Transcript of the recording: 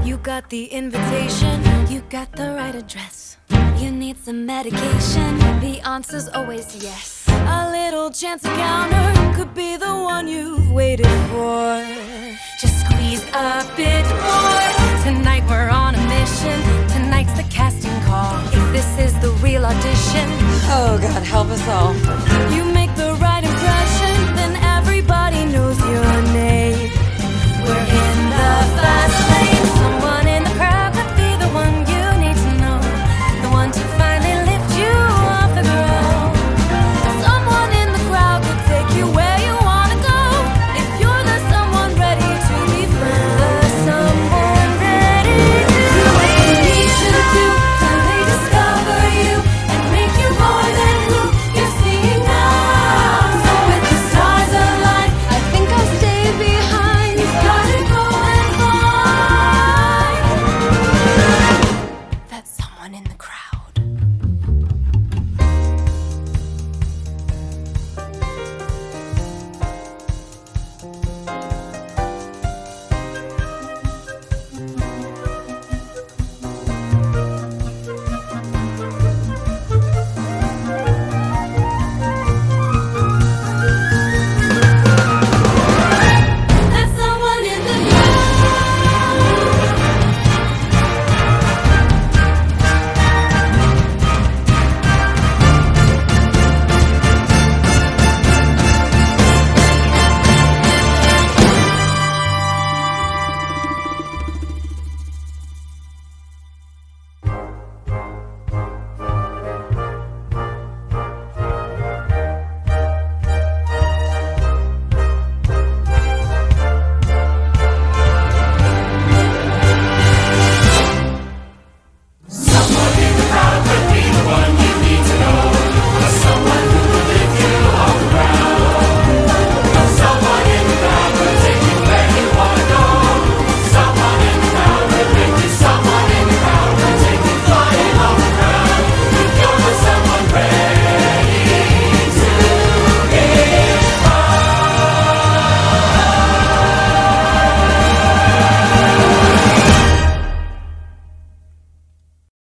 You got the invitation, you got the right address. You need some medication, the answer's always yes. A little chance encounter could be the one you've waited for. Just squeeze a bit more. Tonight we're on a mission, tonight's the casting call. If this is the real audition, oh God, help us all. You may